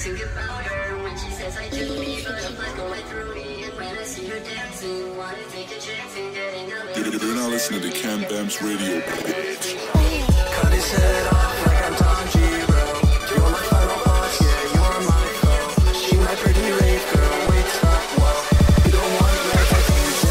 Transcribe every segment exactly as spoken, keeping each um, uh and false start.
think about her when she says I do me, butterflies go right through me. And when I see her dancing, wanna take a chance and getting a little. You're not listening to Cam Bams Radio, bitch. Cut his head off like I'm Don Giro. You're my final boss, yeah, you're my foe. She my pretty rave girl, wakes up, whoa. You don't want to like I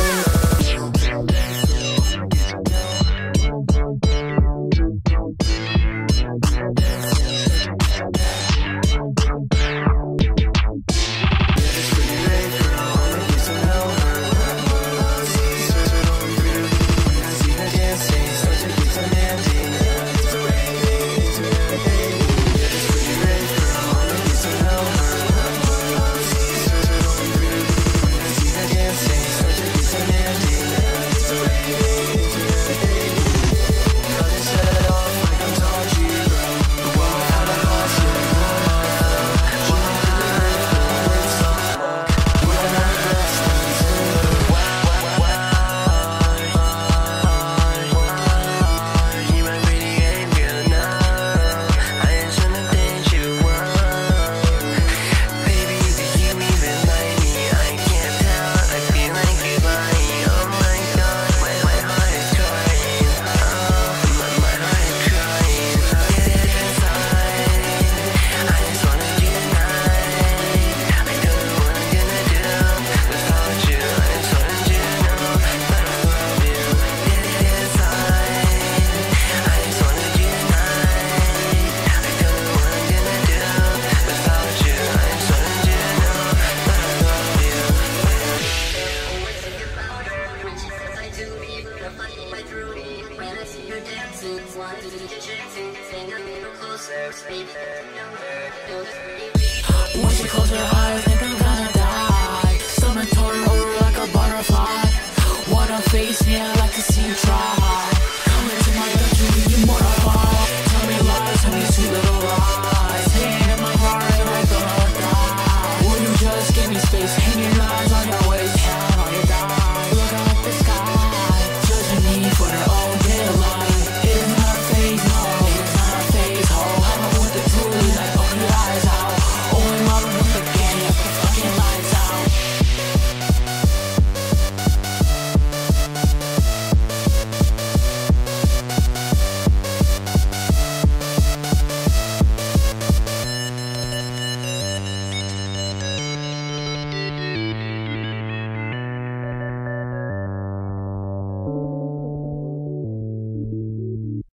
when she closes her eyes, I think I'm gonna die. Stomach torn over like a butterfly. Wanna face me, I like to see you try. Come into my bedroom, you mortify. Tell me lies, tell me sweet little lies.